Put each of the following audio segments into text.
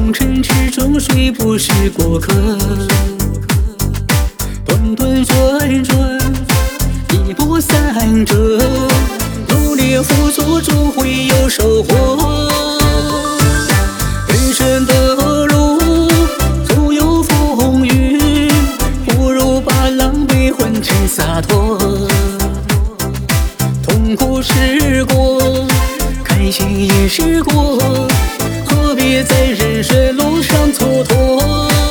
红尘之中，谁不是过客？短短转转，一波三折，努力付出，终会有收获。人生的路总有风雨，不如把狼狈换成洒脱。痛苦是过，开心也是过，何必在人生路上蹉跎？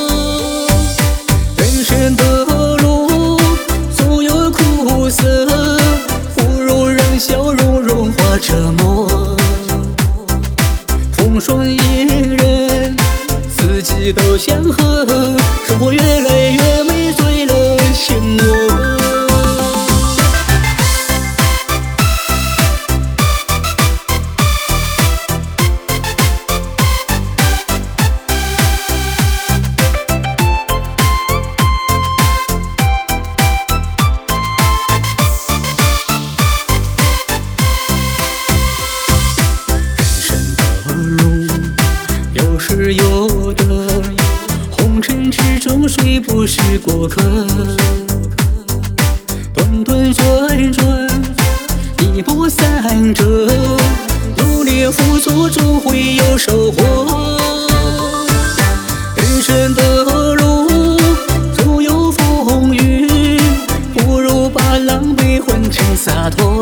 人生的路总有苦涩，不如让笑容融化折磨。风霜隐忍，四季都祥和，生活越来越美，醉了醒我。有失有得，红尘之中谁不是过客？短短转转，一波三折，努力付出，终会有收获。人生的路总有风雨，不如把狼狈换成洒脱。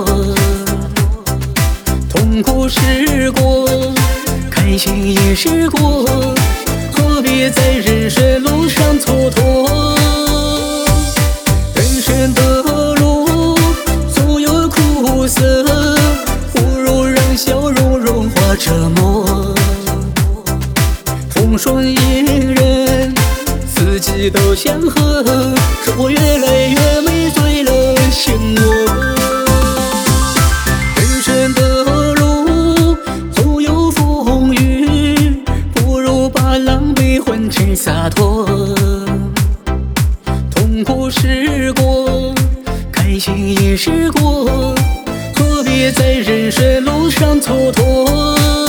痛苦是过，开心也是过，何必在人生路上蹉跎？人生的路总有苦涩，不如让笑容融化折磨。风霜隐忍，四季都祥和，生活越来越美，醉了醒我。人生的路总有风雨，不如把狼狈换成洒脱。痛苦是过，开心也是过，何必在人生路上蹉跎？